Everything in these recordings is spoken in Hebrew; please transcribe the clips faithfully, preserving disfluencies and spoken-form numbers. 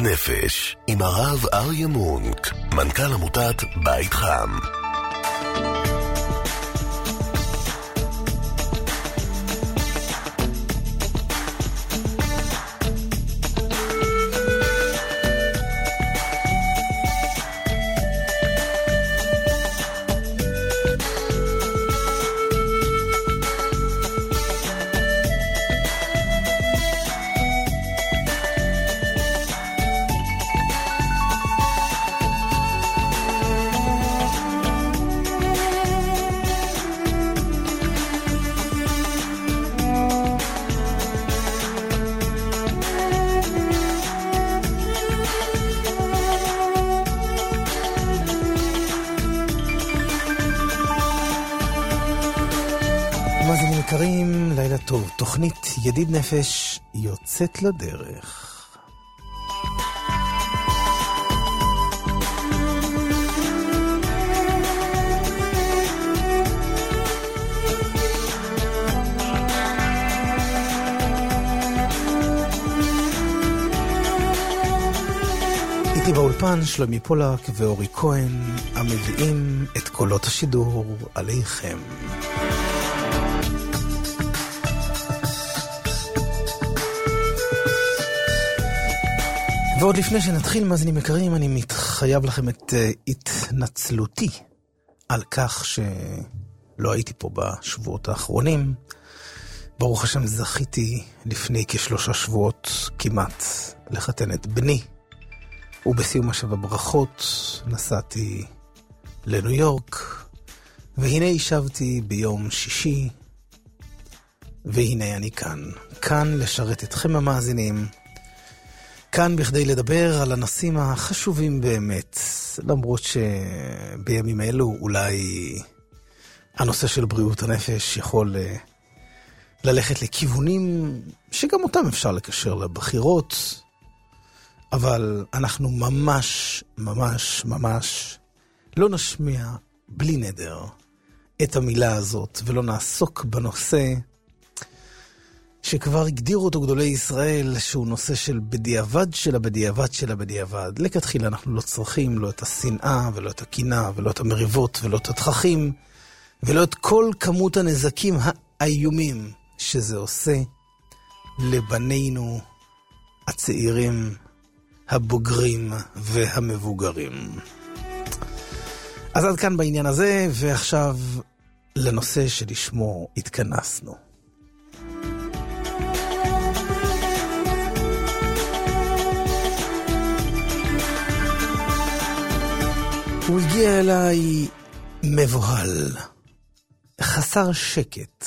נפש עם הרב אריה מונק, מנכ"ל עמותת בית חם. לילה טוב, תוכנית ידיד נפש יוצאת לדרך. איתי באולפן שלומי פולק ואורי כהן המביאים את קולות השידור עליכם. ועוד לפני שנתחיל מאזינים יקרים, אני מתחייב לכם את uh, התנצלותי על כך שלא הייתי פה בשבועות האחרונים. ברוך השם זכיתי לפני כשלושה שבועות כמעט לחתן את בני, ובסיום השבוע ברכות נסעתי לניו יורק, והנה ישבתי ביום שישי, והנה אני כאן, כאן לשרת אתכם המאזינים, כאן בכדי לדבר על הנושאים החשובים באמת, למרות שבימים אלו אולי הנושא של בריאות הנפש יכול ללכת לכיוונים שגם אותם אפשר לקשר לבחירות, אבל אנחנו ממש ממש ממש לא נשמיע בלי נדר את המילה הזאת ולא נעסוק בנושא שכבר הגדירו אותו גדולי ישראל, שהוא נושא של בדיעבד של הבדיעבד של הבדיעבד. לכתחילה אנחנו לא צריכים לא את השנאה ולא את הקנאה ולא את המריבות ולא את התככים ולא את כל כמות הנזקים האיומים שזה עושה לבנינו הצעירים, הבוגרים והמבוגרים. אז עד כאן בעניין הזה, ועכשיו לנושא שלשמו התכנסנו. הוא הגיע אליי מבוהל, חסר שקט.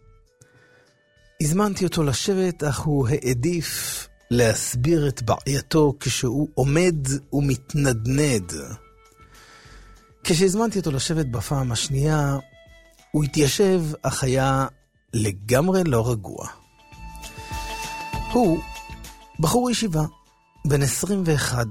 הזמנתי אותו לשבת, אך הוא העדיף להסביר את בעייתו כשהוא עומד ומתנדנד. כשהזמנתי אותו לשבת בפעם השנייה, הוא התיישב, אך היה לגמרי לא רגוע. הוא בחור ישיבה, בן עשרים ואחת,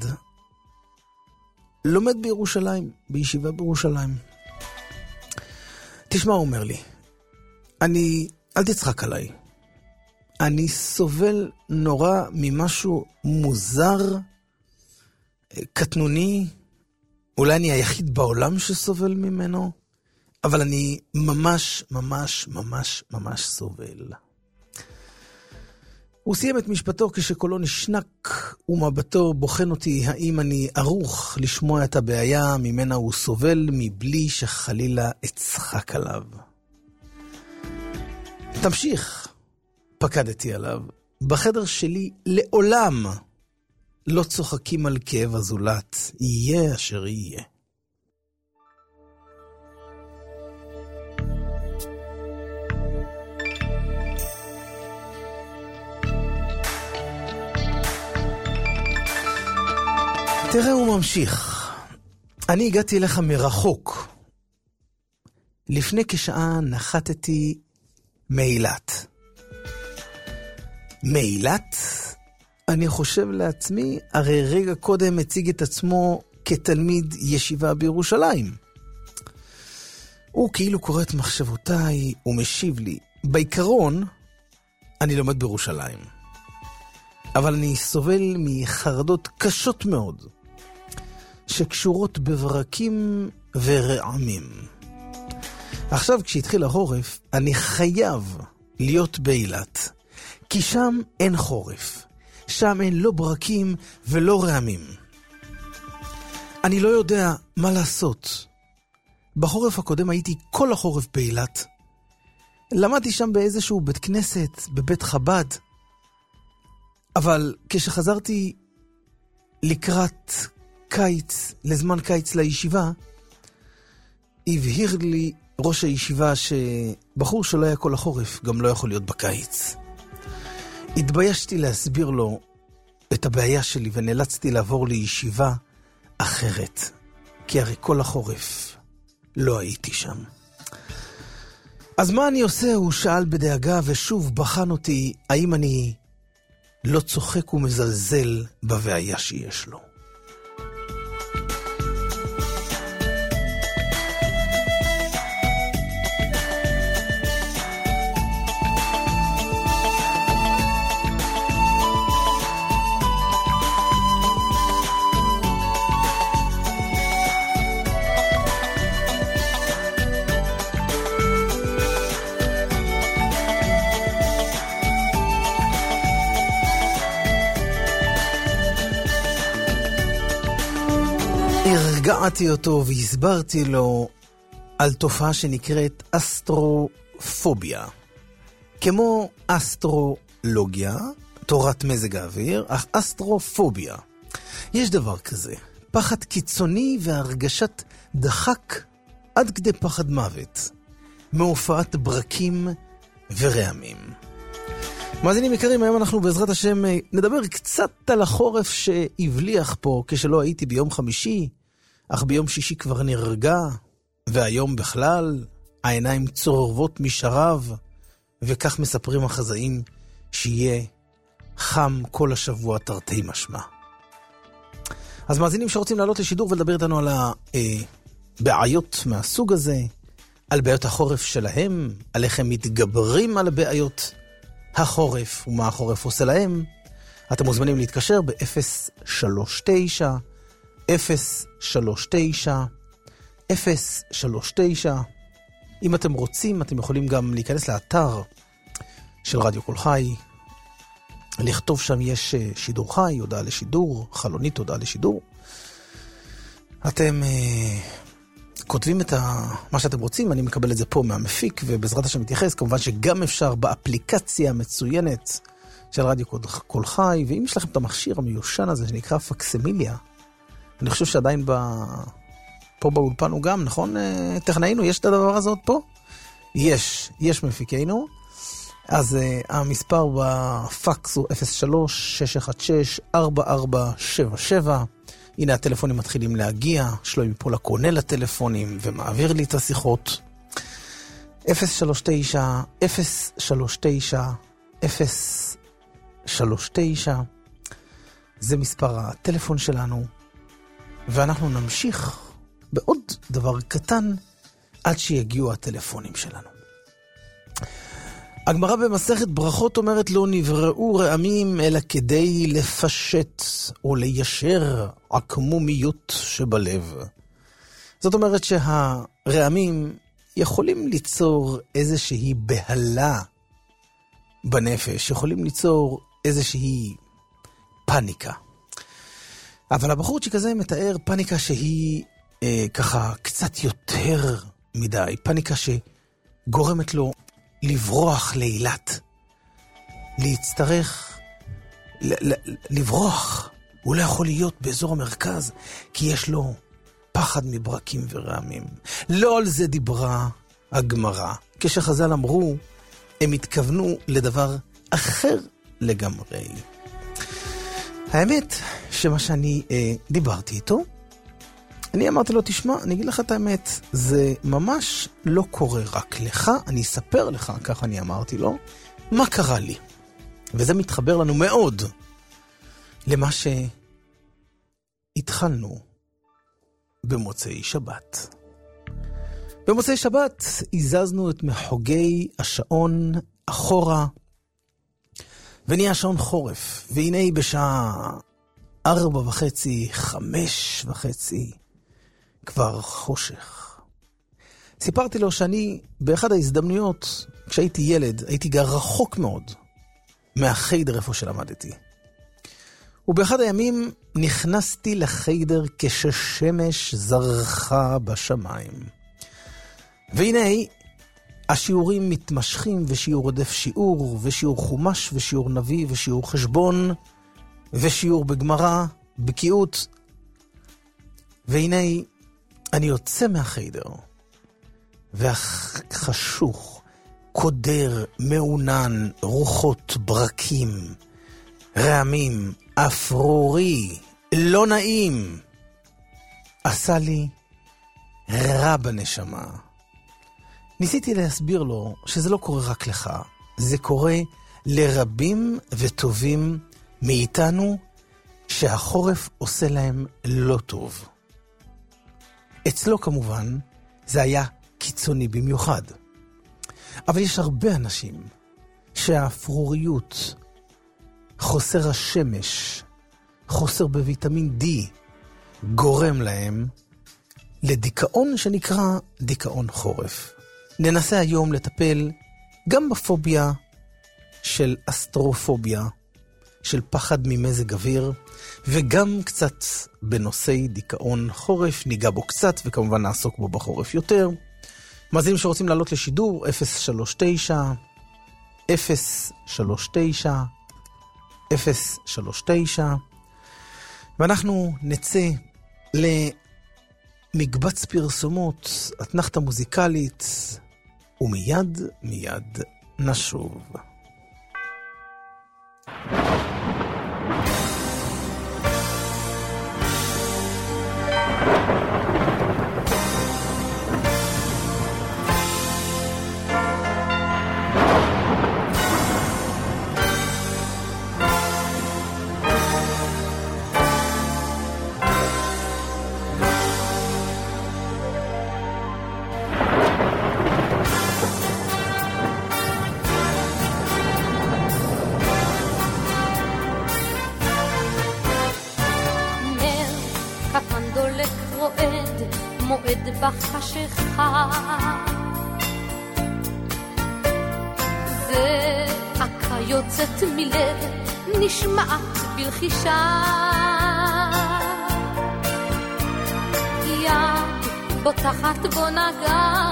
לומד בירושלים, בישיבה בירושלים. תשמע, הוא אומר לי, אני, אל תצחק עליי. אני סובל נורא ממשהו מוזר, קטנוני, אולי אני היחיד בעולם שסובל ממנו, אבל אני ממש ממש ממש ממש סובל. הוא סיים את משפטו כשקולו נשנק ומבטו בוחן אותי האם אני ערוך לשמוע את הבעיה ממנה הוא סובל מבלי שחלילה אצחק עליו. תמשיך, פקדתי עליו. בחדר שלי לעולם לא צוחקים על כאב הזולת, יהיה אשר יהיה. תראה, הוא ממשיך. אני הגעתי אליך מרחוק. לפני כשעה נחתתי מאילת. מאילת? אני חושב לעצמי, הרי רגע קודם הציג את עצמו כתלמיד ישיבה בירושלים. הוא כאילו קורא את מחשבותיי ומשיב לי, בעיקרון, אני לומד בירושלים. אבל אני סובל מחרדות קשות מאוד, שקשורות בברקים ורעמים. עכשיו כשהתחיל החורף, אני חייב להיות באילת, כי שם אין חורף. שם אין לא ברקים ולא רעמים. אני לא יודע מה לעשות. בחורף הקודם הייתי כל החורף באילת. למדתי שם באיזשהו בית כנסת, בבית חב"ד. אבל כשחזרתי לקראת קיץ, לזמן קיץ לישיבה, הבהיר לי ראש הישיבה שבחור שלא היה כל החורף גם לא יכול להיות בקיץ. התביישתי להסביר לו את הבעיה שלי ונאלצתי לעבור לישיבה אחרת, כי הרי כל החורף לא הייתי שם. אז מה אני עושה? הוא שאל בדאגה ושוב בחן אותי האם אני לא צוחק ומזלזל בבעיה שיש לו. הרגעתי אותו והסברתי לו על תופעה שנקראת אסטרופוביה. כמו אסטרולוגיה, תורת מזג האוויר, אך אסטרופוביה. יש דבר כזה, פחד קיצוני והרגשת דחק עד כדי פחד מוות, מהופעת ברקים ורעמים. מאזינים יקרים, היום אנחנו בעזרת השם נדבר קצת על החורף שהבליח פה כשלא הייתי ביום חמישי, אך ביום שישי כבר נרגע, והיום בכלל העיניים צורבות משרב, וכך מספרים החזאים שיהיה חם כל השבוע תרתי משמע. אז מאזינים שרוצים לעלות לשידור ולדבר איתנו על הבעיות מהסוג הזה, על בעיות החורף שלהם, על איך הם מתגברים על בעיות החורף ומה החורף עושה להם, אתם מוזמנים להתקשר ב-אפס שלוש תשע אפס שלוש תשע אפס שלוש תשע. אם אתם רוצים, אתם יכולים גם להיכנס לאתר של רדיו קול חי, לכתוב שם יש שידור חי, הודעה לשידור, חלונית הודעה לשידור. אתם uh, כותבים את ה... מה שאתם רוצים, אני מקבל את זה פה מהמפיק, ובעזרת השם מתייחס. כמובן שגם אפשר באפליקציה המצוינת של רדיו קול חי, ואם יש לכם את המכשיר המיושן הזה שנקרא פקסמיליה, אני חושב שעדיין ב... פה באולפן הוא גם, נכון? טכנאינו, יש את הדבר הזה עוד פה? יש, יש מפיקנו. אז uh, המספר בפקס הוא אפס שלוש שש אחת שש ארבע ארבע שבע שבע. הנה הטלפונים מתחילים להגיע, שלוי מפה לקונה לטלפונים ומעביר לי את השיחות. אפס שלוש תשע אפס שלוש תשע אפס שלוש תשע. זה מספר הטלפון שלנו. ואנחנו נמשיך בעוד דבר קטן עד שיגיעו הטלפונים שלנו. הגמרא במסכת ברכות אומרת לא נבראו רעמים אלא כדי לפשט או ליישר עקמומיות שבלב. זאת אומרת שהרעמים יכולים ליצור איזושהי בהלה בנפש, יכולים ליצור איזושהי פאניקה. אבל הבחורצ'יק הזה מתאר פאניקה שהיא אה, ככה קצת יותר מדי, פאניקה שגורמת לו לברוח לאילת, להצטרך, ל- ל- לברוח. הוא לא יכול להיות באזור המרכז, כי יש לו פחד מברקים ורעמים. לא על זה דיברה הגמרא. כשחז"ל אמרו, הם התכוונו לדבר אחר לגמרי. האמת שמה שאני אה, דיברתי איתו, אני אמרתי לו, תשמע, אני אגיד לך את האמת, זה ממש לא קורה רק לך, אני אספר לך, ככה אני אמרתי לו, מה קרה לי. וזה מתחבר לנו מאוד למה שהתחלנו במוצאי שבת. במוצאי שבת הזזנו את מחוגי השעון אחורה, ונהיה שעון חורף, והנה בשעה ארבע וחצי, חמש וחצי, כבר חושך. סיפרתי לו שאני באחד ההזדמנויות, כשהייתי ילד, הייתי גר רחוק מאוד מהחיידר איפה שלמדתי. ובאחד הימים נכנסתי לחיידר כששמש זרחה בשמיים. והנה השיעורים מתמשכים, ושיעור עודף שיעור, ושיעור חומש, ושיעור נביא, ושיעור חשבון, ושיעור בגמרא, בקיאות. והנה אני יוצא מהחיידר, והחשוך, קודר, מעונן, רוחות ברקים, רעמים, אפרורי, לא נעים, עשה לי רע בנשמה. ניסיתי להסביר לו שזה לא קורה רק לך, זה קורה לרבים וטובים מאיתנו שהחורף עושה להם לא טוב. אצלו כמובן זה היה קיצוני במיוחד. אבל יש הרבה אנשים שהאפרוריות, חוסר השמש, חוסר בוויטמין D, גורם להם לדיכאון שנקרא דיכאון חורף. ננסה היום לטפל גם בפוביה של אסטרופוביה, של פחד ממזג אוויר, וגם קצת בנושאי דיכאון חורף, ניגע בו קצת, וכמובן נעסוק בו בחורף יותר. מאזינים שרוצים לעלות לשידור, אפס שלוש תשע, אפס שלוש תשע, אפס שלוש תשע, ואנחנו נצא למקבץ פרסומות, אתנחתה מוזיקלית, ומיד מיד נשוב. בחשיכה זעקה יוצאת מלב נשמעת בלחישה יד בוטחת בו נגע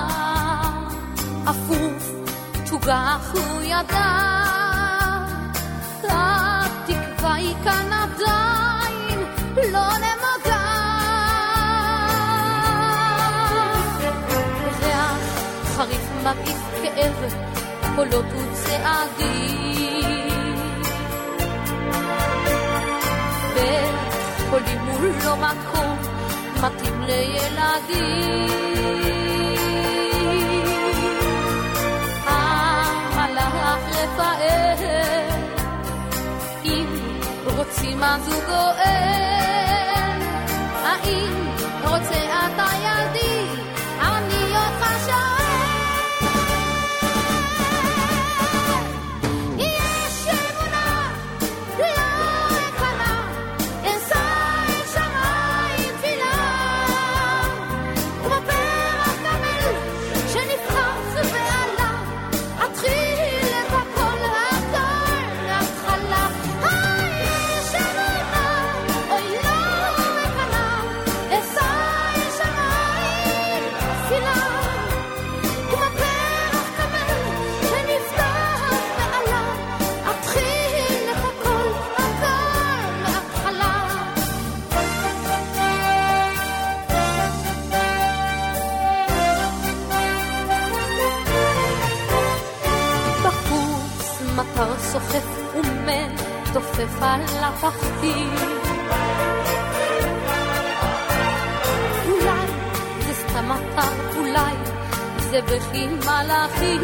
אפוף תוגח הוא ידע התקווה היא כאן עדיין לא נמגע חריף מרעיף כאב, קולות וצעדים בית חולים הוא לא מקום מתאים לילדים המלאך רפאל אם רוצים אז הוא גואל האם רוצה אתה ילדי אני אותך שואל סוחף ומן תופף על הפחים אולי זה סתם אתה אולי זה בכי מלאכים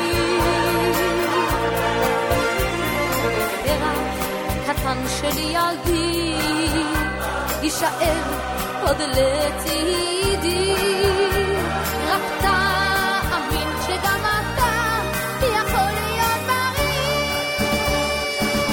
פרח קטן של ילדי יישאר עוד לצידי רק תאמין שגם אתה יכול להיות בריא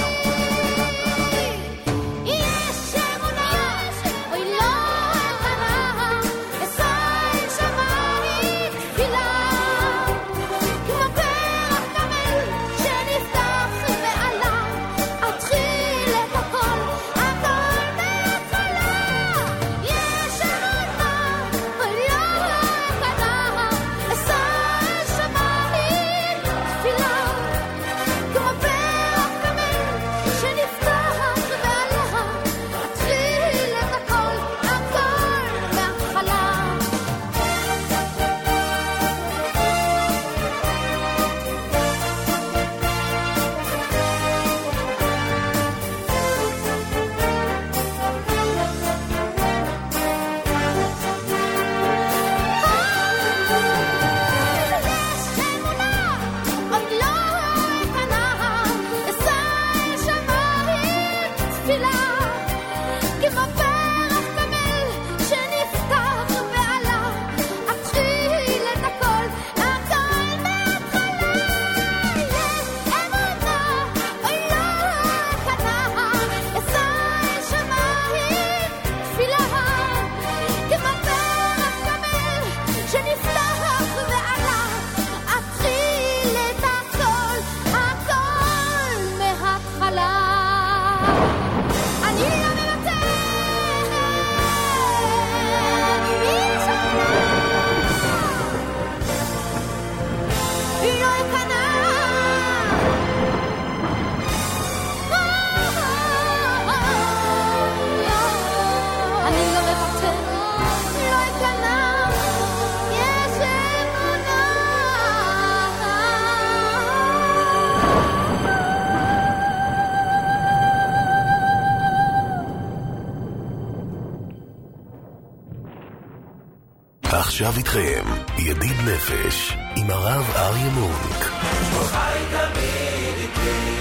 עכשיו איתכם, ידיד נפש, עם הרב אריה מונק. כל חי תמיד איתי.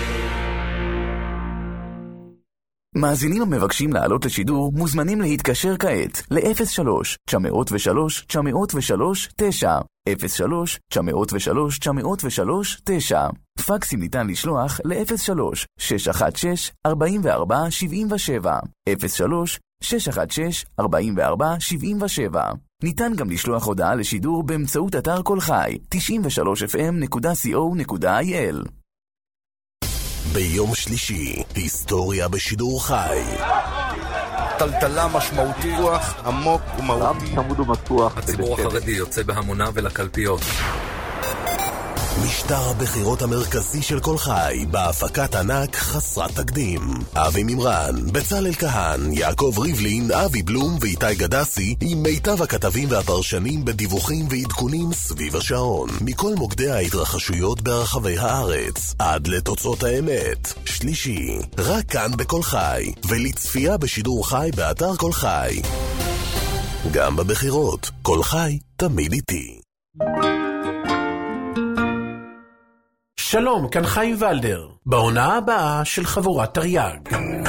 מאזינים המבקשים לעלות לשידור מוזמנים להתקשר כעת ל-אפס שלוש תשע אפס שלוש תשע אפס שלוש תשע אפס שלוש תשע אפס שלוש תשע אפס שלוש תשע. פקסים ניתן לשלוח ל-אפס שלוש שש אחת שש ארבע ארבע שבע שבע אפס שלוש שש אחת שש ארבע ארבע שבע שבע. ניתן גם לשלוח הודעה לשידור באמצעות אתר כל חי תשעים ושלוש אף אם נקודה קו נקודה איי אל. ביום שלישי, היסטוריה בשידור חי. טלטלה משמעותי, רוח עמוק ומהותי. צמוד ומתוח. הציבור החרדי יוצא בהמונה ולקלפיות. משטר הבחירות המרכזי של כל חי, בהפקת ענק חסרת תקדים. אבי ממרן, בצלאל כהן, יעקב ריבלין, אבי בלום ואיתי גדסי, עם מיטב הכתבים והפרשנים בדיווחים ועדכונים סביב השעון, מכל מוקדי ההתרחשויות ברחבי הארץ, עד לתוצאות האמת. שלישי, רק כאן בכל חי, ולצפייה בשידור חי באתר כל חי. גם בבחירות, כל חי תמיד איתי. שלום, כאן חיים ולדר, בעונה הבאה של חבורת תרי"ג. מה?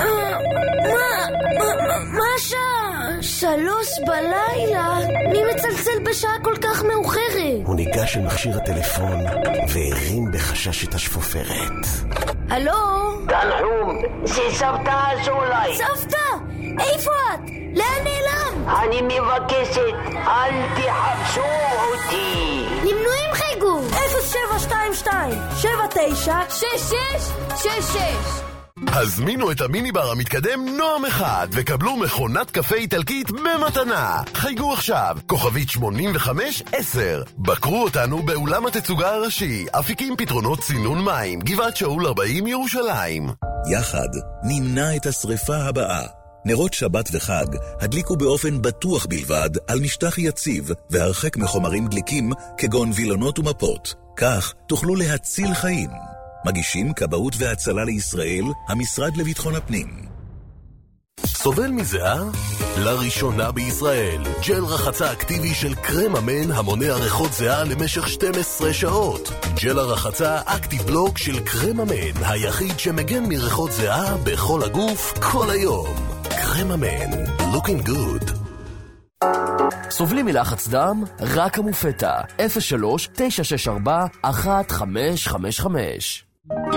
מה השעה? שלוש בלילה? מי מצלצל בשעה כל כך מאוחרת? הוא ניגש אל מכשיר הטלפון והרים בחשש את השפופרת. הלו? תנחום, זה סבתא הזו אולי. סבתא? איפה את? לאן נעלם? אני מבקשת, אל תחפשו אותי. למנועים חייגו אפס שבע שתיים שתיים שבע תשע שש שש שש שש. הזמינו את המיני בר המתקדם נועם אחד וקבלו מכונת קפה איטלקית במתנה. חייגו עכשיו, כוכבית שמונים וחמש עשר. בקרו אותנו באולם התצוגה הראשי, אפיקים פתרונות צינון מים, גבעת שאול ארבעים ירושלים. יחד נמנע את השריפה הבאה. נרות שבת וחג הדליקו באופן בטוח בלבד על משטח יציב והרחק מחומרים דליקים כגון וילונות ומפות. כך תוכלו להציל חיים. מגישים כבאות והצלה לישראל, המשרד לביטחון הפנים. סובל מזהה? לראשונה בישראל, ג'ל רחצה אקטיבי של קרם אמן המונע ריחות זהה למשך שתים עשרה שעות. ג'ל הרחצה אקטיב בלוק של קרם אמן, היחיד שמגן מריחות זהה בכל הגוף כל היום. קרם אמן, looking good. סובלים מלחץ דם? רק המופטה, אפס שלוש תשע שש ארבע אחת חמש חמש חמש.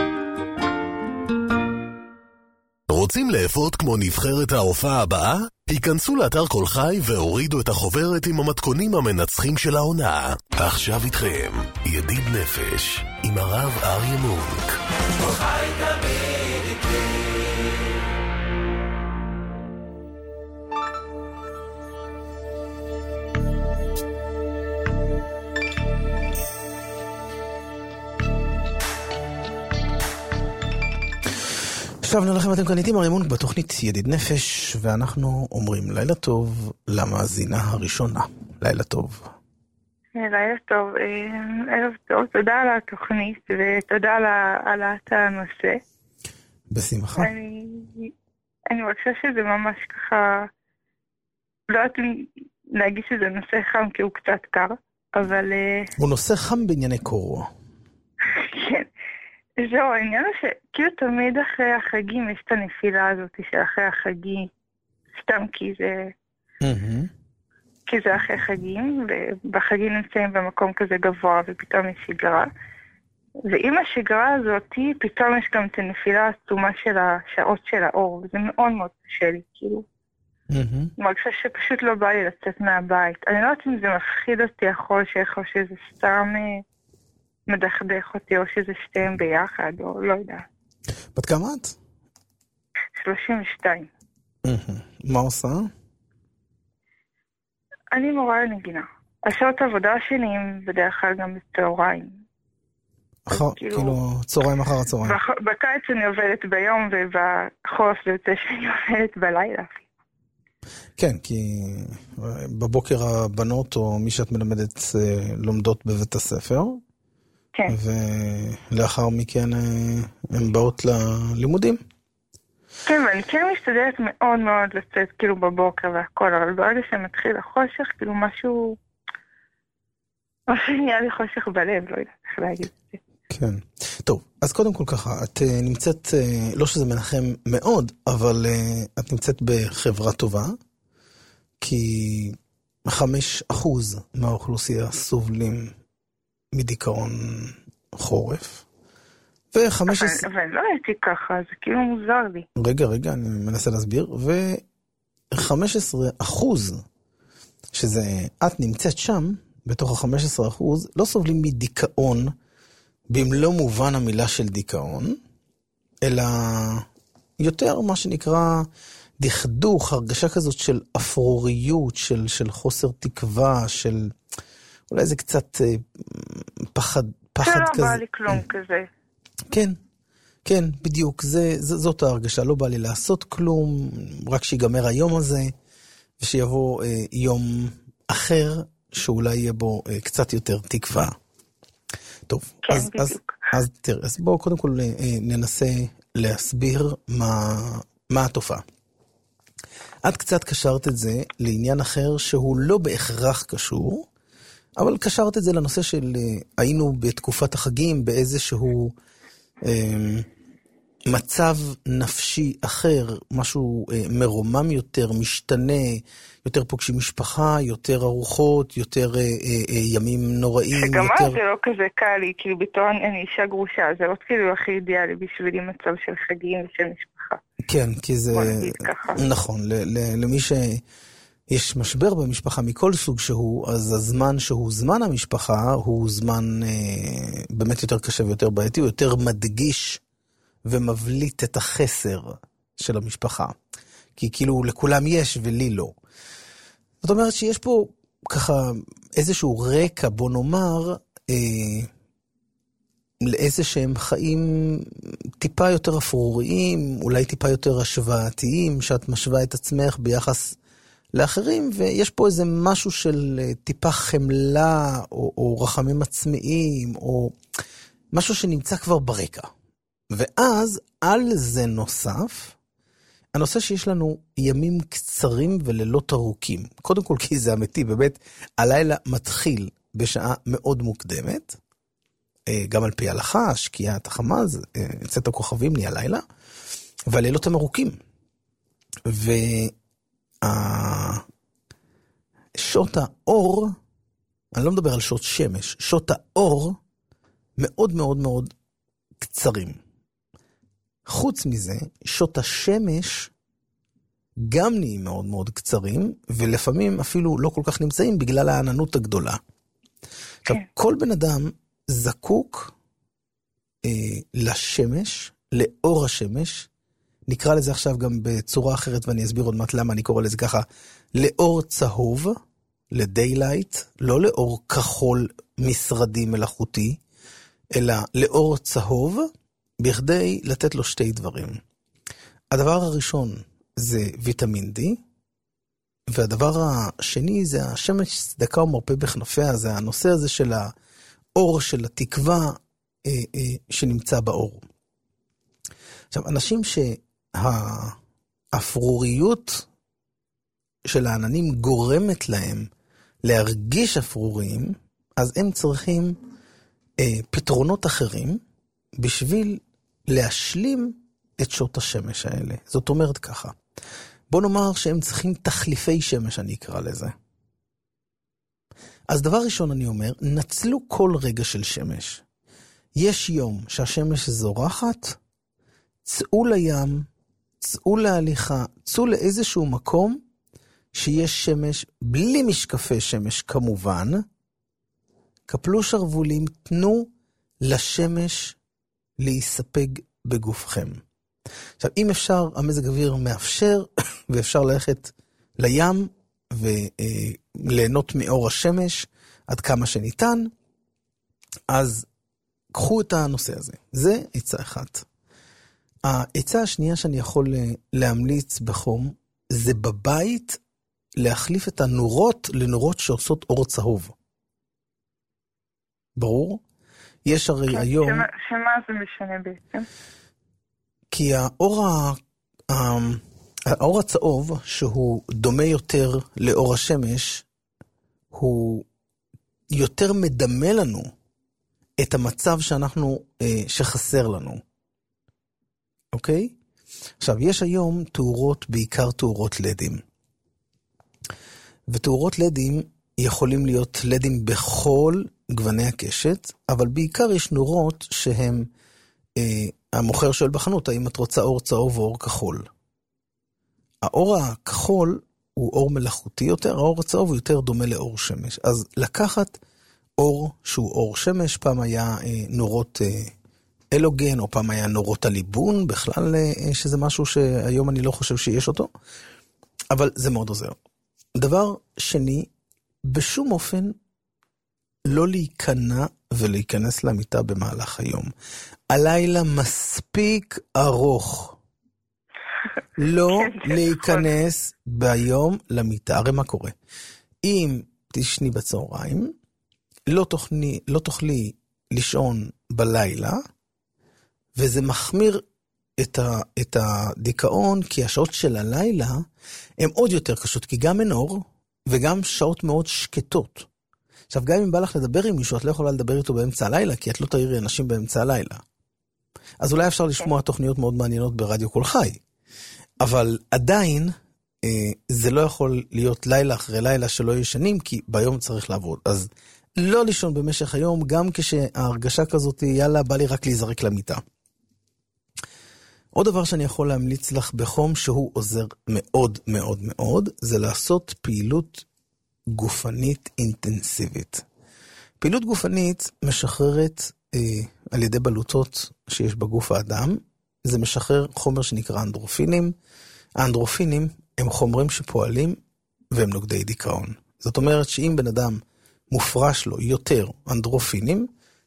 רוצים לאפות כמו נבחרת ההופעה הבאה? היכנסו לאתר כל חי והורידו את החוברת עם המתכונים המנצחים של העונה. עכשיו איתכם, ידיד נפש, עם הרב אריה מונק. כל חי תמיד איתי. שבנו לכם, אתם כאן איתי אריה מונק בתוכנית ידיד נפש, ואנחנו אומרים לילה טוב למאזינה הראשונה. לילה טוב. לילה טוב, ערב טוב, תודה על התוכנית ותודה על העלאת הנושא. בשמחה. אני, אני חושב שזה ממש ככה, לא יודעת להגיד שזה נושא חם כי הוא קצת קר, אבל... הוא נושא חם בענייני קור. כן. זהו, העניין הוא שכאילו תמיד אחרי החגים יש את הנפילה הזאת של אחרי החגים, סתם כי זה, mm-hmm. כי זה אחרי חגים, ובחגים נמצאים במקום כזה גבוה ופתאום יש שגרה, ועם השגרה הזאת פתאום יש גם את הנפילה העצומה של השעות של האור, וזה מאוד מאוד קשה לי, כאילו. Mm-hmm. מרגישה שפשוט לא בא לי לצאת מהבית. אני לא יודעת אם זה מפחיד אותי החול שלך, או שזה סתם... מדחדך אותי, או שזה שתיהם ביחד, או לא יודע. בת כמה את? שלושים ושתיים. מה עושה? אני מורה לנגינה. השעות העבודה שלי הם בדרך כלל גם בצהריים. כאילו, צהריים אחר הצהריים. בקיץ אני עובדת ביום, ובחורף זה יוצא שאני עובדת בלילה. כן, כי בבוקר הבנות, או מי שאת מלמדת, לומדות בבית הספר. כן. ולאחר מכן הן באות ללימודים. כן, ואני כן משתדלת מאוד מאוד לצאת כאילו בבוקר והכל, אבל ברגע שמתחיל החושך, כאילו משהו, משהו נהיה לי חושך בלב, לא יודעת איך להגיד את זה. כן. טוב, אז קודם כל ככה, את נמצאת, לא שזה מנחם מאוד, אבל את נמצאת בחברה טובה, כי חמש אחוז מהאוכלוסייה סובלים מדיכאון חורף, ו-חמש עשרה... אבל לא הייתי ככה, זה כאילו מוזר לי. רגע, רגע, אני מנסה להסביר, ו-חמש עשרה אחוז, שזה, את נמצאת שם, בתוך ה-חמש עשרה אחוז, לא סובלים מדיכאון, במלוא מובן המילה של דיכאון, אלא יותר מה שנקרא דכדוך, הרגשה כזאת של אפרוריות, של, של חוסר תקווה, של אולי זה קצת אה, פחד, פחד זה כזה. לא בא לי כלום כזה. כן, כן, בדיוק, זה, זה, זאת ההרגשה, לא בא לי לעשות כלום, רק שיגמר היום הזה, ושיבוא אה, יום אחר, שאולי יהיה בו אה, קצת יותר תקווה. טוב, כן, אז, אז, אז תראה, אז בואו קודם כל ננסה להסביר מה, מה התופעה. את קצת קשרת את זה לעניין אחר שהוא לא בהכרח קשור, אבל קשרת את זה לנושא של היינו בתקופת החגים באיזשהו אה, מצב נפשי אחר, משהו אה, מרומם יותר, משתנה, יותר פוגשים משפחה, יותר ארוחות, יותר אה, אה, ימים נוראים. שגם יותר... אז זה לא כזה קל לי, כאילו בתור אני אישה גרושה, זה לא כאילו הכי אידיאלי בשבילי מצב של חגים ושל משפחה. כן, כי זה... נכון, ל- ל- למי שיש משבר במשפחה מכל סוג שהוא, אז הזמן שהוא זמן המשפחה, הוא זמן אה, באמת יותר קשה ויותר בעייתי, הוא יותר מדגיש ומבליט את החסר של המשפחה. כי כאילו לכולם יש ולי לא. זאת אומרת שיש פה ככה איזשהו רקע, בוא נאמר, אה, לאיזה שהם חיים טיפה יותר אפרוריים, אולי טיפה יותר השוואתיים, שאת משווה את עצמך ביחס לאחרים, ויש פה איזה משהו של טיפה חמלה, או, או רחמים עצמיים, או משהו שנמצא כבר ברקע. ואז על זה נוסף, הנושא שיש לנו ימים קצרים ולילות ארוכים. קודם כל כי זה אמיתי, באמת, הלילה מתחיל בשעה מאוד מוקדמת, גם על פי ההלכה, שקיעת החמז, צאת הכוכבים נהיה לילה, והלילות הם ארוכים. ושעות האור, אני לא מדבר על שעות שמש, שעות האור מאוד מאוד מאוד קצרים. חוץ מזה, שעות השמש גם נהיים מאוד מאוד קצרים, ולפעמים אפילו לא כל כך נמצאים בגלל העננות הגדולה. עכשיו, כל בן אדם זקוק אה, לשמש, לאור השמש, נקרא לזה עכשיו גם בצורה אחרת, ואני אסביר עוד מעט למה אני קורא לזה ככה, לאור צהוב, לדיילייט, לא לאור כחול משרדי מלאכותי, אלא לאור צהוב, בכדי לתת לו שתי דברים. הדבר הראשון זה ויטמין D, והדבר השני זה השמש צדקה ומרפא בכנפיה, זה הנושא הזה של האור, של התקווה אה, אה, שנמצא באור. עכשיו, אנשים שהאפרוריות של העננים גורמת להם להרגיש אפרוריים, אז הם צריכים אה, פתרונות אחרים בשביל להשלים את שעות השמש האלה. זאת אומרת ככה, בוא נאמר שהם צריכים תחליפי שמש, אני אקרא לזה. אז דבר ראשון אני אומר, נצלו כל רגע של שמש. יש יום שהשמש זורחת, צאו לים, צאו להליכה, צאו לאיזשהו מקום שיש שמש, בלי משקפי שמש כמובן, קפלו שרבולים, תנו לשמש להיספג בגופכם. עכשיו, אם אפשר, המזג אוויר מאפשר, ואפשר ללכת לים, וליהנות מאור השמש, עד כמה שניתן, אז קחו את הנושא הזה. זה עצה אחת. העצה השנייה שאני יכול להמליץ בחום, זה בבית להחליף את הנורות לנורות שעושות אור צהוב. ברור? יש הרי כן, היום... שמה, שמה זה משנה בעצם? כי האור האור הצהוב, שהוא דומה יותר לאור השמש, הוא יותר מדמה לנו את המצב שאנחנו, שחסר לנו. אוקיי? עכשיו, יש היום תאורות, בעיקר תאורות לדים. ותאורות לדים יכולים להיות לדים בכל גווני הקשת, אבל בעיקר יש נורות שהם, אה, המוכר שואל בחנות, האם את רוצה אור צהוב או אור כחול. האור הכחול הוא אור מלאכותי יותר, האור הצהוב הוא יותר דומה לאור שמש. אז לקחת אור שהוא אור שמש, פעם היה אה, נורות אה, אלוגן, או פעם היה נורות הליבון, בכלל אה, שזה משהו שהיום אני לא חושב שיש אותו, אבל זה מאוד עוזר. דבר שני, בשום אופן לא להיכנע ולהיכנס למיטה במהלך היום. הלילה מספיק ארוך. לא להיכנס ביום למיטה. הרי מה קורה? אם תשני בצהריים, לא תוכלי, לא תוכלי לישון בלילה, וזה מחמיר את, ה, את הדיכאון, כי השעות של הלילה הן עוד יותר קשות, כי גם אין אור, וגם שעות מאוד שקטות. עכשיו, גם אם בא לך לדבר עם מישהו, את לא יכולה לדבר איתו באמצע הלילה, כי את לא תראי אנשים באמצע הלילה. אז אולי אפשר לשמוע תוכניות מאוד מעניינות ברדיו כל חי. אבל עדיין, אה, זה לא יכול להיות לילה אחרי לילה שלא ישנים, כי ביום צריך לעבוד. אז לא לישון במשך היום, גם כשההרגשה כזאת, יאללה, בא לי רק להיזרק למיטה. עוד דבר שאני יכול להמליץ לך בחום, שהוא עוזר מאוד מאוד מאוד, זה לעשות פעילות גופנית אינטנסיבית. פעילות גופנית משחררת אה, על ידי בלוטות שיש בגוף האדם, זה משחרר חומר שנקרא אנדרופינים. האנדרופינים הם חומרים שפועלים והם נוגדי דיכאון. זאת אומרת שאם בן אדם מופרש לו יותר אנדרופינים,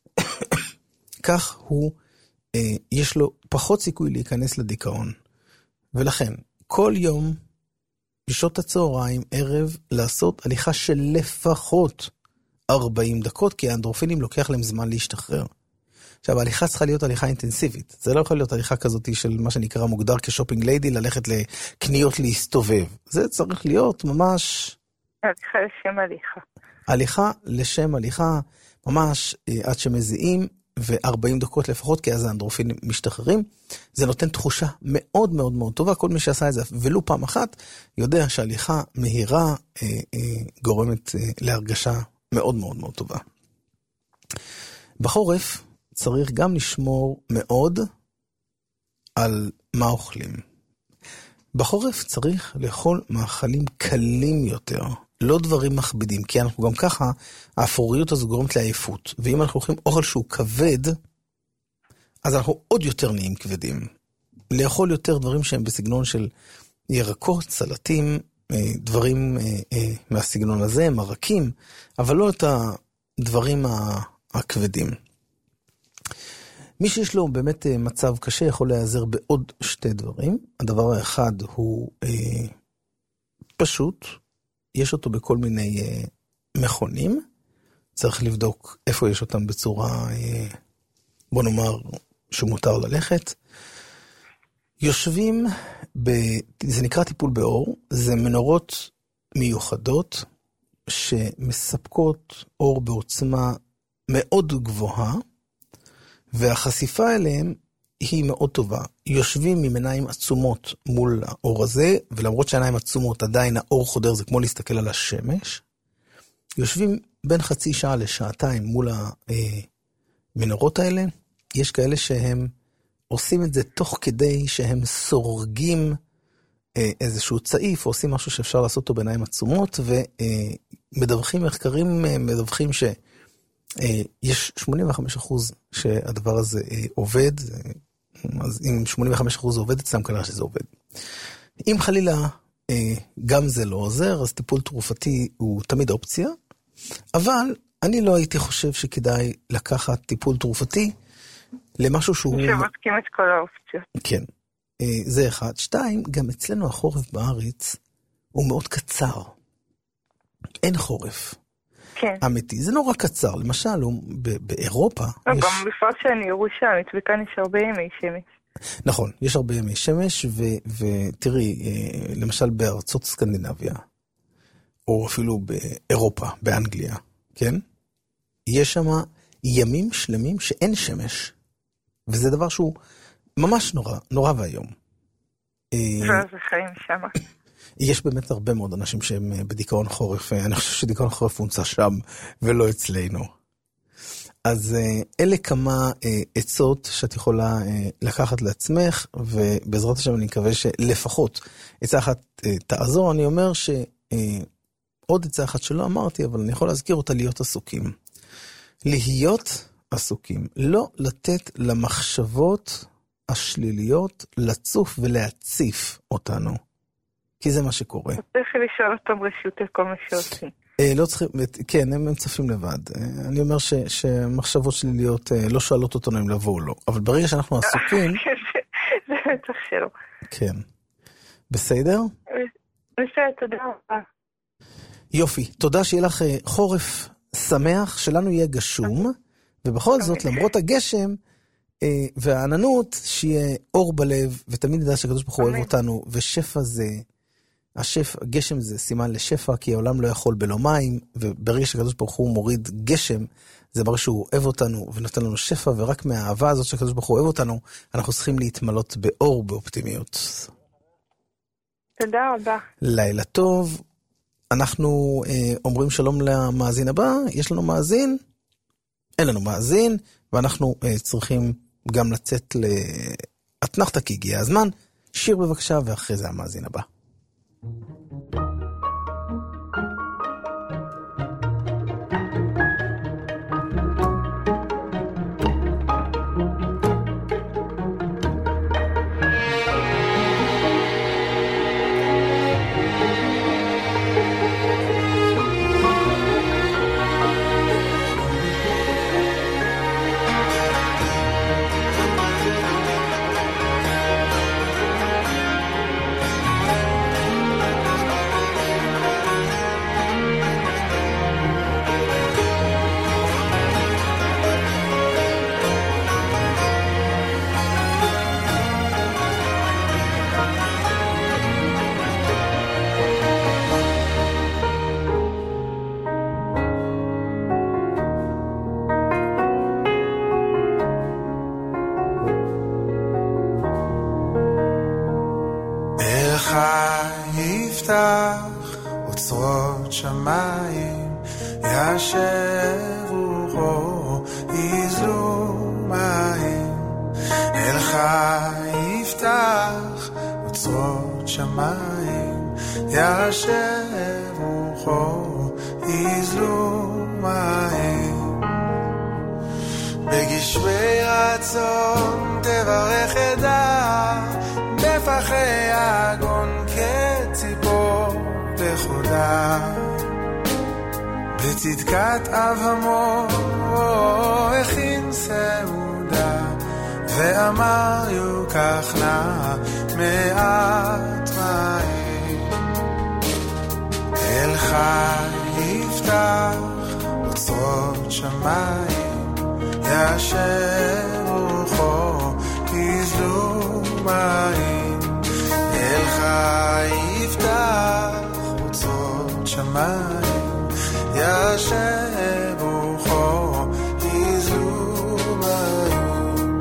כך הוא, אה, יש לו פחות סיכוי להיכנס לדיכאון. ולכן, כל יום, בשעות הצהריים, ערב, לעשות הליכה של לפחות ארבעים דקות, כי האנדרופינים לוקח להם זמן להשתחרר. עכשיו, ההליכה צריכה להיות הליכה אינטנסיבית. זה לא יכול להיות הליכה כזאת של מה שנקרא מוגדר כשופינג ליידי, ללכת לקניות להסתובב. זה צריך להיות ממש... הליכה לשם הליכה. הליכה לשם הליכה, ממש עד שמזיעים, ו-ארבעים דקות לפחות, כי אז האנדרופינים משתחררים. זה נותן תחושה מאוד מאוד מאוד טובה. כל מי שעשה את זה, ולו פעם אחת, יודע שההליכה מהירה אה, אה, גורמת אה, להרגשה מאוד מאוד מאוד טובה. בחורף צריך גם לשמור מאוד על מה אוכלים. בחורף צריך לאכול מאכלים קלים יותר, לא דברים מכבידים, כי אנחנו גם ככה, האפוריות הזו גורמת לעייפות, ואם אנחנו אוכלים אוכל שהוא כבד, אז אנחנו עוד יותר נהיים כבדים. לאכול יותר דברים שהם בסגנון של ירקות, סלטים, דברים מהסגנון הזה, מרקים, אבל לא את הדברים הכבדים. מי שיש לו באמת מצב קשה יכול להיעזר בעוד שתי דברים. הדבר האחד הוא אה, פשוט, יש אותו בכל מיני אה, מכונים, צריך לבדוק איפה יש אותם בצורה, אה, בוא נאמר, שמותר ללכת. יושבים, ב, זה נקרא טיפול באור, זה מנורות מיוחדות שמספקות אור בעוצמה מאוד גבוהה, והחשיפה אליהם היא מאוד טובה. יושבים עם עיניים עצומות מול האור הזה, ולמרות שהעיניים עצומות עדיין האור חודר, זה כמו להסתכל על השמש. יושבים בין חצי שעה לשעתיים מול המנורות האלה. יש כאלה שהם עושים את זה תוך כדי שהם סורגים איזשהו צעיף, או עושים משהו שאפשר לעשות אותו בעיניים עצומות, ומדווחים, מחקרים מדווחים ש... יש שמונים וחמישה אחוז שהדבר הזה עובד, אז אם שמונים וחמישה אחוז עובד אצלם, כנראה שזה עובד. אם חלילה גם זה לא עוזר, אז טיפול תרופתי הוא תמיד אופציה, אבל אני לא הייתי חושב שכדאי לקחת טיפול תרופתי למשהו שהוא... שמסכים את כל האופציות. כן, זה אחד. שתיים, גם אצלנו החורף בארץ הוא מאוד קצר. אין חורף. כן. אמיתי, זה נורא קצר. למשל, באירופה... גם בפרט שאני ירושלמית, וכאן יש הרבה ימי שמש. נכון, יש הרבה ימי שמש, ותראי, למשל בארצות סקנדינביה, או אפילו באירופה, באנגליה, כן? יש שם ימים שלמים שאין שמש, וזה דבר שהוא ממש נורא, נורא והיום. וזה חיים שם. יש באמת הרבה מאוד אנשים שהם בדיכאון חורף, אני חושב שדיכאון חורף הונצא שם, ולא אצלנו. אז אלה כמה עצות שאת יכולה לקחת לעצמך, ובעזרת השם אני מקווה שלפחות עצה אחת תעזור. אני אומר שעוד עצה אחת שלא אמרתי, אבל אני יכול להזכיר אותה, להיות עסוקים. להיות עסוקים, לא לתת למחשבות השליליות לצוף ולהציף אותנו, כי זה מה שקורה. צריך לשאול אותם רשות כל מה שעושים. לא צריכים, כן, הם צפים לבד. אני אומר שמחשבות שליליות לא שואלות אותנו אם לבוא או לא, אבל ברגע שאנחנו עסוקים... זה בטח שלא. כן. בסדר? בסדר, תודה רבה. יופי, תודה שיהיה לך חורף שמח, שלנו יהיה גשום, ובכל זאת, למרות הגשם והעננות, שיהיה אור בלב, ותמיד נדע שהקדוש ברוך הוא אוהב אותנו, ושפע זה... השפע, גשם זה סימן לשפע, כי העולם לא יכול בלא מים, וברגע שהקדוש ברוך הוא מוריד גשם, זה מראה שהוא אוהב אותנו ונותן לנו שפע, ורק מהאהבה הזאת שהקדוש ברוך הוא אוהב אותנו, אנחנו צריכים להתמלות באור, באופטימיות. תודה רבה. לילה טוב. אנחנו אה, אומרים שלום למאזין הבא. יש לנו מאזין? אין לנו מאזין, ואנחנו אה, צריכים גם לצאת לאתנחתא, כי הגיע הזמן. שיר בבקשה, ואחרי זה המאזין הבא. אוצרות שמיים ישבו רו יזלו מים אלך יפתח אוצרות שמיים ישבו רו יזלו מים בגשמי רצון תברך עדה בפחי הגון כציפור בחודה בצדקת אב המור הכין סעודה ואמר יוקח נא מעט מים אלך יפתח אוצרות שמיים ישב רוחו יזלו מים אלך יפתח אוצרות שמיים ישב רוחו יזלו מים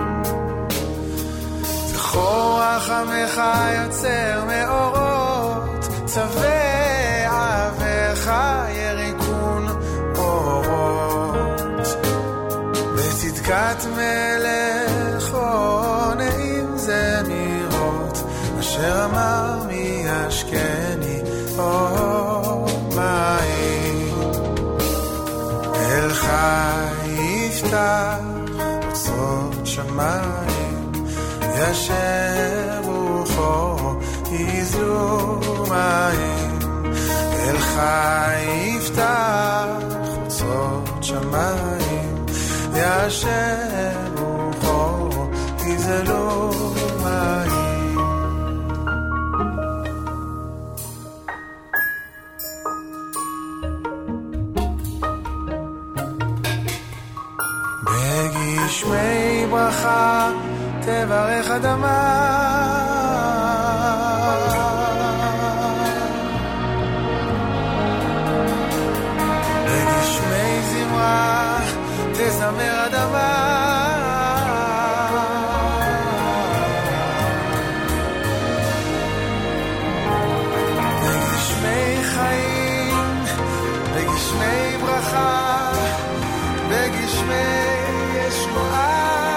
זכור רחמך יוצר מאורות צבע אביך יריקון אורות בצדקת מלך עונאים זמירות אשר אמר מי ישכני אור מים אלך יפתח אוצרות שמיים ישב רוחו יזלו מים אלך יפתח אוצרות שמיים ישב רוחו יזלו מים בגשמי ברכה תברך אדמה בגשמי זמרה תזמר אדמה בגשמי חיים בגשמי ברכה בגשמי ישועה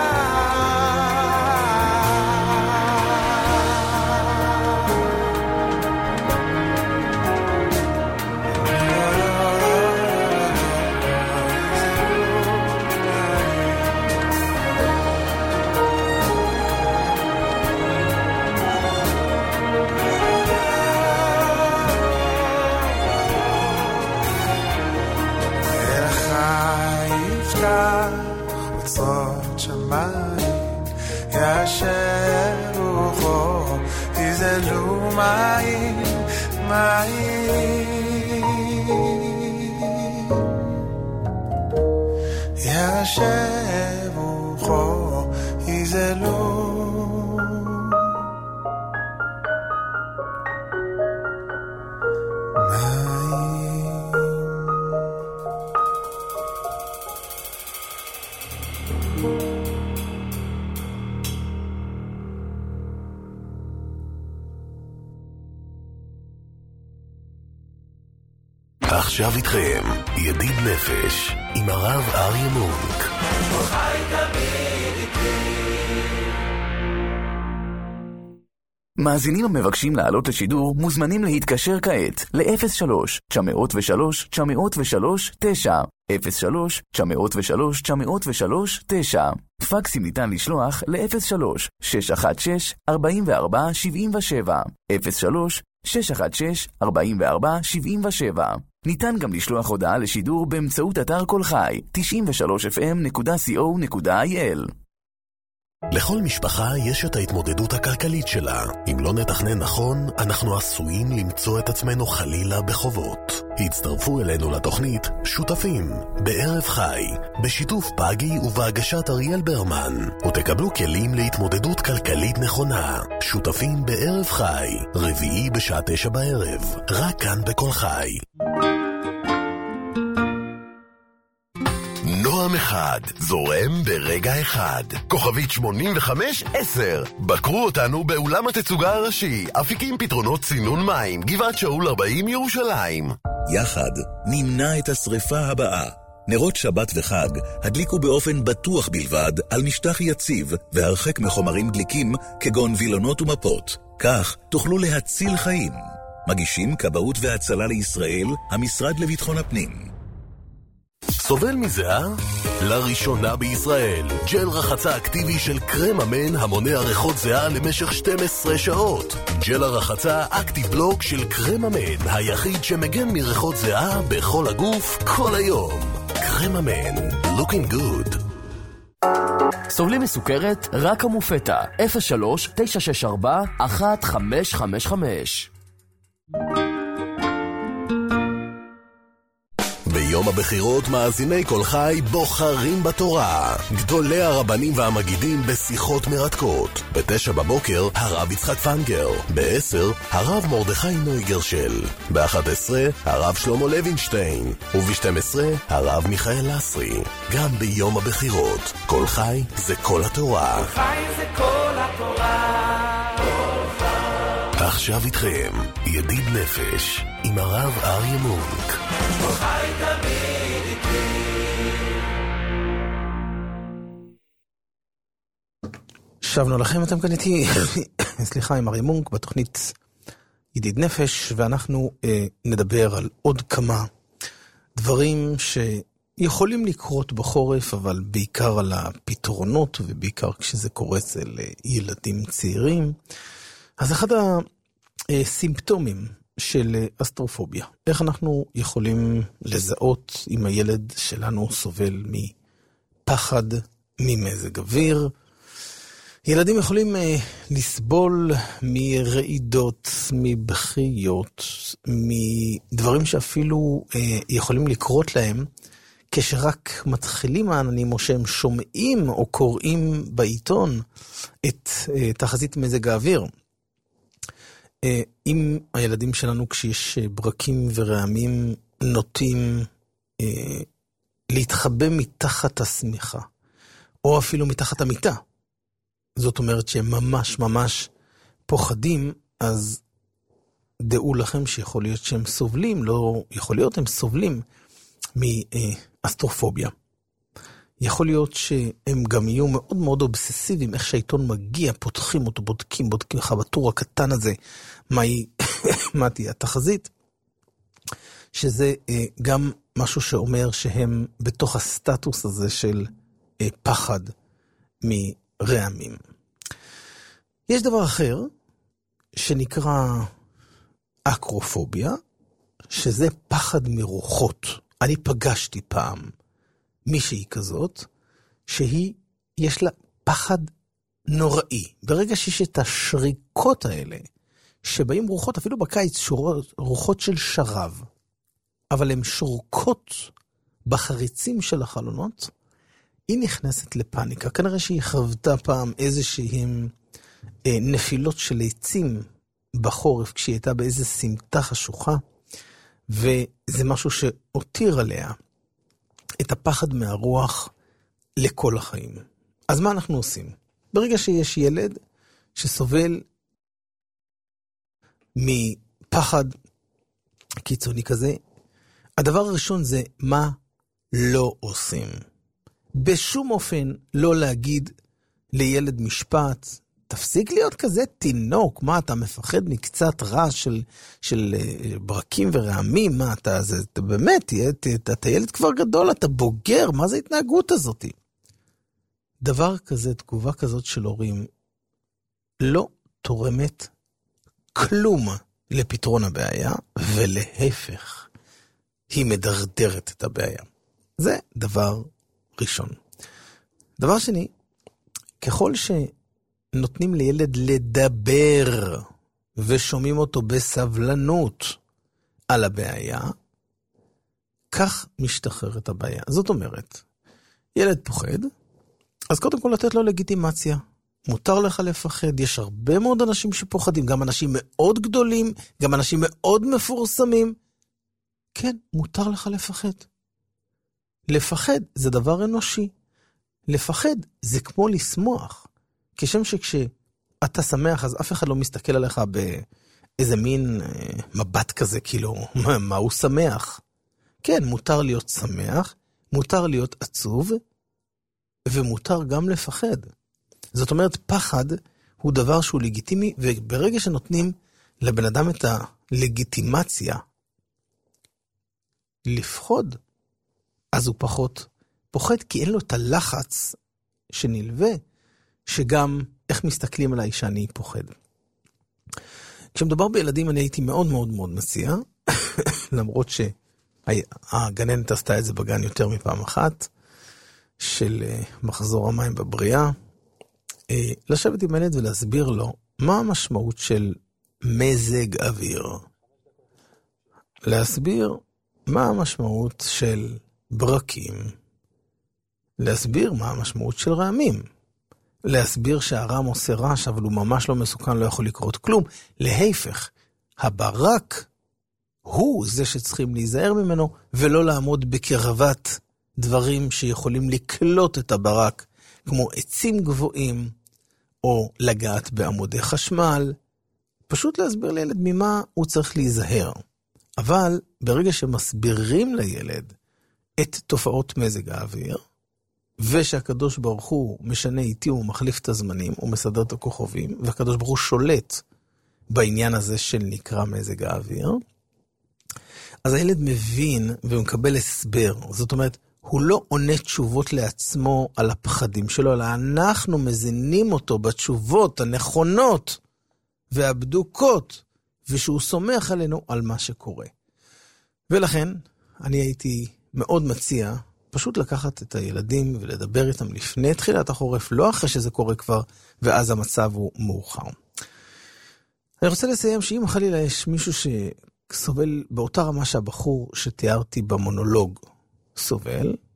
ישב רוחו יזלו מים מים ישב רוחו יזלו עכשיו איתכם, ידיד נפש, עם הרב אריה מונק. מאזינים המבקשים לעלות לשידור מוזמנים להתקשר כעת ל-אפס שלוש תשע אפס שלוש תשע אפס שלוש תשע אפס שלוש תשע אפס שלוש תשע אפס שלוש תשע. פקסים ניתן לשלוח ל-אפס שלוש שש אחת שש ארבע ארבע שבע שבע אפס שלוש שש אחת שש ארבע ארבע שבע שבע. ניתן גם לשלוח הודעה לשידור באמצעות אתר כל חי תשעים ושלוש אף אם נקודה סי או נקודה איי אל. לכל משפחה יש את ההתמודדות הכלכלית שלה. אם לא נתכנן נכון, אנחנו עשויים למצוא את עצמנו חלילה בחובות. הצטרפו אלינו לתוכנית שותפים בערב חי, בשיתוף פגי ובהגשת אריאל ברמן, ותקבלו כלים להתמודדות כלכלית נכונה. שותפים בערב חי, רביעי בשעה תשע בערב, רק כאן בכל חי. נועם אחד, זורם ברגע אחד. כוכבית שמונים וחמש עשר. בקרו אותנו באולם התצוגה הראשי, אפיקים פתרונות צינון מים, גבעת שאול ארבעים ירושלים. יחד נמנע את השריפה הבאה. נרות שבת וחג הדליקו באופן בטוח בלבד על משטח יציב והרחק מחומרים דליקים כגון וילונות ומפות. כך תוכלו להציל חיים. מגישים כבאות והצלה לישראל, המשרד לביטחון הפנים. סובל מזהה? לראשונה בישראל, ג'ל רחצה אקטיבי של קרם אמן המונע ריחות זהה למשך שתים עשרה שעות. ג'ל הרחצה אקטיב בלוק של קרם אמן, היחיד שמגן מריחות זהה בכל הגוף כל היום. קרם אמן, looking good. סובלים מסוכרת? רק המופתה, אפס שלוש תשע שש ארבע אחת חמש חמש חמש. ביום הבחירות מאזיני כל חי בוחרים בתורה. גדולי הרבנים והמגידים בשיחות מרתקות. בתשע בבוקר הרב יצחק פנגר. בעשר הרב מרדכי נויגרשל. באחת עשרה הרב שלמה לוינשטיין. ובשתים עשרה הרב מיכאל לסרי. גם ביום הבחירות כל חי זה כל התורה. כל חי זה כל התורה. עכשיו איתכם ידיד נפש עם הרב אריה מונק. כל חי תמיד איתי. שבנו לכם, אתם כאן איתי, סליחה, עם אריה מונק בתוכנית ידיד נפש, ואנחנו אה, נדבר על עוד כמה דברים שיכולים לקרות בחורף, אבל בעיקר על הפתרונות, ובעיקר כשזה קורה אצל ילדים צעירים. אז אחד הסימפטומים של אסטרופוביה, איך אנחנו יכולים לזהות אם הילד שלנו סובל מפחד ממזג אוויר. ילדים יכולים לסבול מרעידות, מבכיות, מדברים שאפילו יכולים לקרות להם כשרק מתחילים העננים, או שהם שומעים או קוראים בעיתון את uh, תחזית מזג האוויר. Uh, אם הילדים שלנו, כשיש ברקים ורעמים, נוטים uh, להתחבא מתחת הסמיכה, או אפילו מתחת המיטה, זאת אומרת שהם ממש ממש פוחדים, אז דעו לכם שיכול להיות שהם סובלים, לא יכול להיות הם סובלים מאסטרופוביה. יכול להיות שהם גם יהיו מאוד מאוד אובססיביים, איך שהעיתון מגיע, פותחים אותו, בודקים, בודקים לך בטור הקטן הזה, מהי, מה תהיה התחזית, שזה גם משהו שאומר שהם בתוך הסטטוס הזה של פחד מרעמים. יש דבר אחר שנקרא אקרופוביה, שזה פחד מרוחות. אני פגשתי פעם מישהי כזאת, שהיא, יש לה פחד נוראי. ברגע שיש את השריקות האלה, שבאים רוחות, אפילו בקיץ, שורות, רוחות של שרב, אבל הן שורקות בחריצים של החלונות, היא נכנסת לפאניקה. כנראה שהיא חוותה פעם איזשהם אה, נפילות של עצים בחורף, כשהיא הייתה באיזה סמטה חשוכה, וזה משהו שהותיר עליה את הפחד מהרוח לכל החיים. אז מה אנחנו עושים? ברגע שיש ילד שסובל מפחד קיצוני כזה, הדבר הראשון זה מה לא עושים. בשום אופן לא להגיד לילד משפט, תפסיק להיות כזה תינוק, מה אתה מפחד מקצת רעש של, של ברקים ורעמים, מה אתה, זה, אתה באמת, אתה, אתה ילד כבר גדול, אתה בוגר, מה זה ההתנהגות הזאת? דבר כזה, תגובה כזאת של הורים, לא תורמת כלום לפתרון הבעיה, ולהפך, היא מדרדרת את הבעיה. זה דבר ראשון. דבר שני, ככל שנותנים לילד לדבר, ושומעים אותו בסבלנות על הבעיה, כך משתחררת הבעיה. זאת אומרת, ילד פוחד, אז קודם כל לתת לו לגיטימציה. מותר לך לפחד, יש הרבה מאוד אנשים שפוחדים, גם אנשים מאוד גדולים, גם אנשים מאוד מפורסמים. כן, מותר לך לפחד. לפחד זה דבר אנושי. לפחד זה כמו לשמוח. כשם שכשאתה שמח, אז אף אחד לא מסתכל עליך באיזה מין מבט כזה, כאילו, מה, מה הוא שמח? כן, מותר להיות שמח, מותר להיות עצוב, ומותר גם לפחד. זאת אומרת, פחד הוא דבר שהוא לגיטימי, וברגע שנותנים לבן אדם את הלגיטימציה לפחוד, אז הוא פחות פוחד, כי אין לו את הלחץ שנלווה, שגם איך מסתכלים עליי שאני פוחד. כשמדובר בילדים אני הייתי מאוד מאוד מאוד מציע, למרות שהגננת עשתה את זה בגן יותר מפעם אחת, של מחזור המים בבריאה, לשבת עם הילד ולהסביר לו מה המשמעות של מזג אוויר. להסביר מה המשמעות של ברקים. להסביר מה המשמעות של רעמים. להסביר שהרעם עושה רעש, אבל הוא ממש לא מסוכן, לא יכול לקרות כלום. להיפך, הברק הוא זה שצריכים להיזהר ממנו, ולא לעמוד בקרבת דברים שיכולים לקלוט את הברק, כמו עצים גבוהים, או לגעת בעמודי חשמל. פשוט להסביר לילד ממה הוא צריך להיזהר. אבל ברגע שמסבירים לילד את תופעות מזג האוויר, ושהקדוש ברוך הוא משנה איתי ומחליף את הזמנים, הוא מסדר את הכוכבים, והקדוש ברוך הוא שולט בעניין הזה של נקרא מזג האוויר, אז הילד מבין ומקבל הסבר. זאת אומרת, הוא לא עונה תשובות לעצמו על הפחדים שלו, אלא אנחנו מזינים אותו בתשובות הנכונות והבדוקות, ושהוא סומך עלינו על מה שקורה. ולכן, אני הייתי מאוד מציע, פשוט לקחת את הילדים ולדבר איתם לפני תחילת החורף, לא אחרי שזה קורה כבר, ואז המצב הוא מאוחר. אני רוצה לסיים שאם חלילה יש מישהו שסובל באותה רמה שהבחור שתיארתי במונולוג סובל,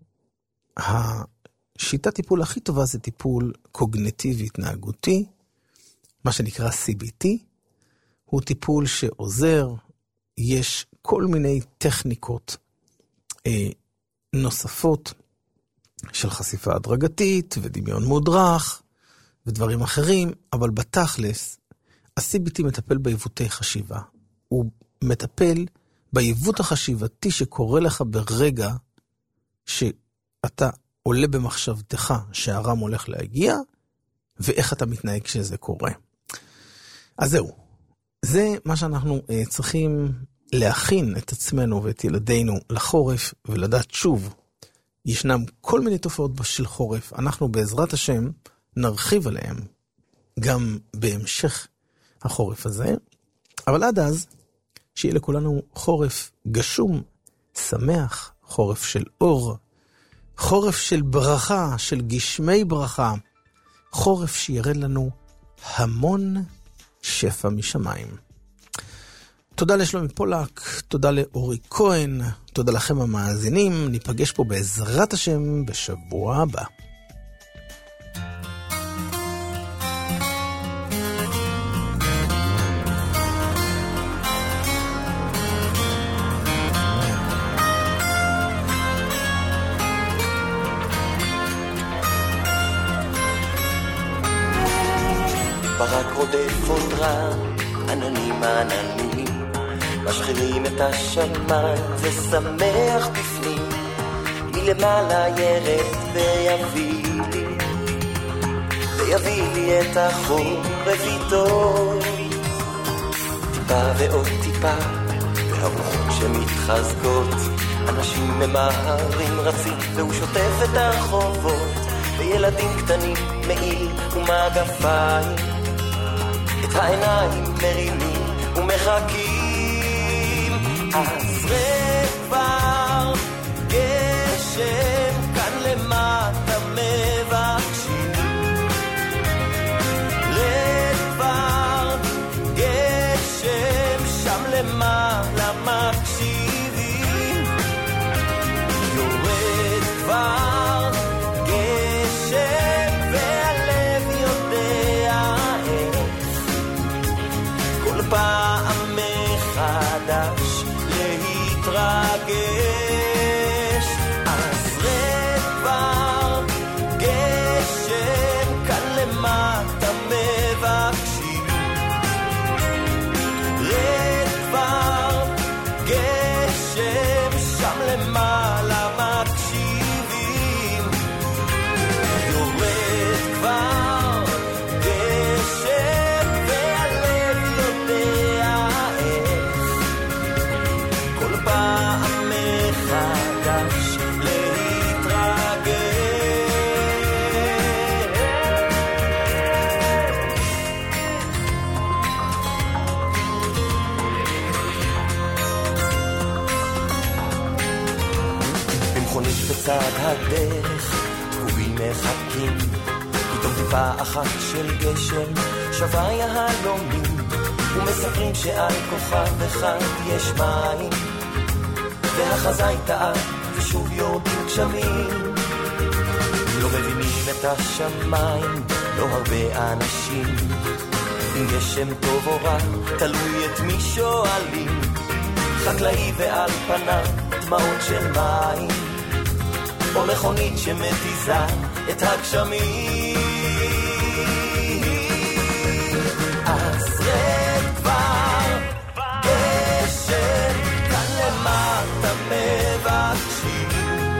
השיטת טיפול הכי טובה זה טיפול קוגניטיבי התנהגותי, מה שנקרא סי בי טי, הוא טיפול שעוזר, יש כל מיני טכניקות אה, נוספות של חשיפה הדרגתית ודמיון מודרך ודברים אחרים, אבל בתכלס, ה-סי בי טי מטפל בעיוותי חשיבה. הוא מטפל בעיוות החשיבתי שקורה לך ברגע שאתה עולה במחשבתך שהרם הולך להגיע, ואיך אתה מתנהג כשזה קורה. אז זהו, זה מה שאנחנו uh, צריכים להכין את עצמנו ואת ילדינו לחורף, ולדעת שוב, ישנם כל מיני תופעות של חורף, אנחנו בעזרת השם נרחיב עליהם גם בהמשך החורף הזה, אבל עד אז, שיהיה לכולנו חורף גשום, שמח, חורף של אור, חורף של ברכה, של גשמי ברכה, חורף שירד לנו המון שפע משמיים. תודה לשלומי פולק, תודה לאורי כהן, תודה לכם המאזינים, ניפגש פה בעזרת השם בשבוע הבא. ברק רודף עוד רם, עננים עננים, משחירים את השמיים ושמח בפנים, מלמעלה ירד ויביא לי, ויביא לי את החורף איתו. טיפה ועוד טיפה, והרוחות שמתחזקות, אנשים ממהרים רצים, והוא שוטף את הרחובות, וילדים קטנים מעיל ומגפיים, את העיניים מרימים ומחכים. אז רד כבר גשם, כאן למטה מבקשים, רד כבר גשם, שם למעלה מקשיבים, יורד כבר גשם והלב יודע כל פעם מחדש להתרגש. אז רד כבר גשם, כאן למטה מבקשים, רד כבר גשם, שם למעלה מקשיבים, יורד כבר גשם והלב יודע איך כל פעם מחדש להתרגש. במכונית בצד הדרך תקועים מחכים, פתאום טיפה אחת של גשם שווה יהלומים, ומספרים שעל כוכב אחד יש מים, והחזאי טעה ושוב יורדים גשמים. לא מבינים את השמיים, לא הרבה אנשים, אם גשם טוב או רע תלוי את מי שואלים, חקלאי ועל פניו דמעות של מים, או מכונית שמתיזה את הגשמים. אז רד כבר גשם, כאן למטה מבקשים,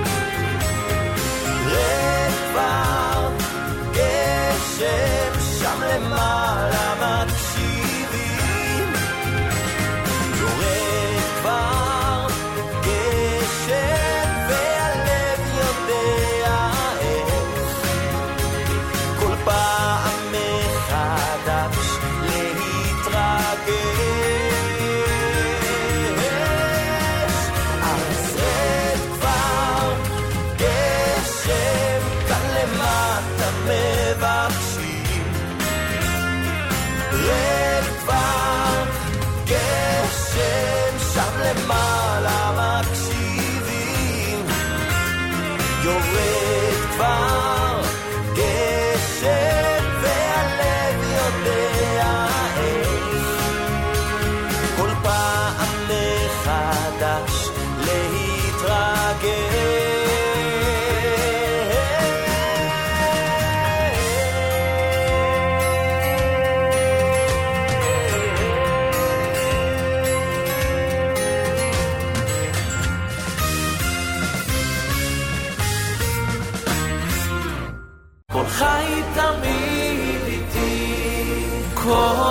רד כבר גשם, שם למעלה מקשיבים, יורד כבר גשם והלב יודע איך כל פעם מחדש להתרגש. אז רד כבר גשם, כאן למטה מבקשים, כל חי תמיד איתי, כל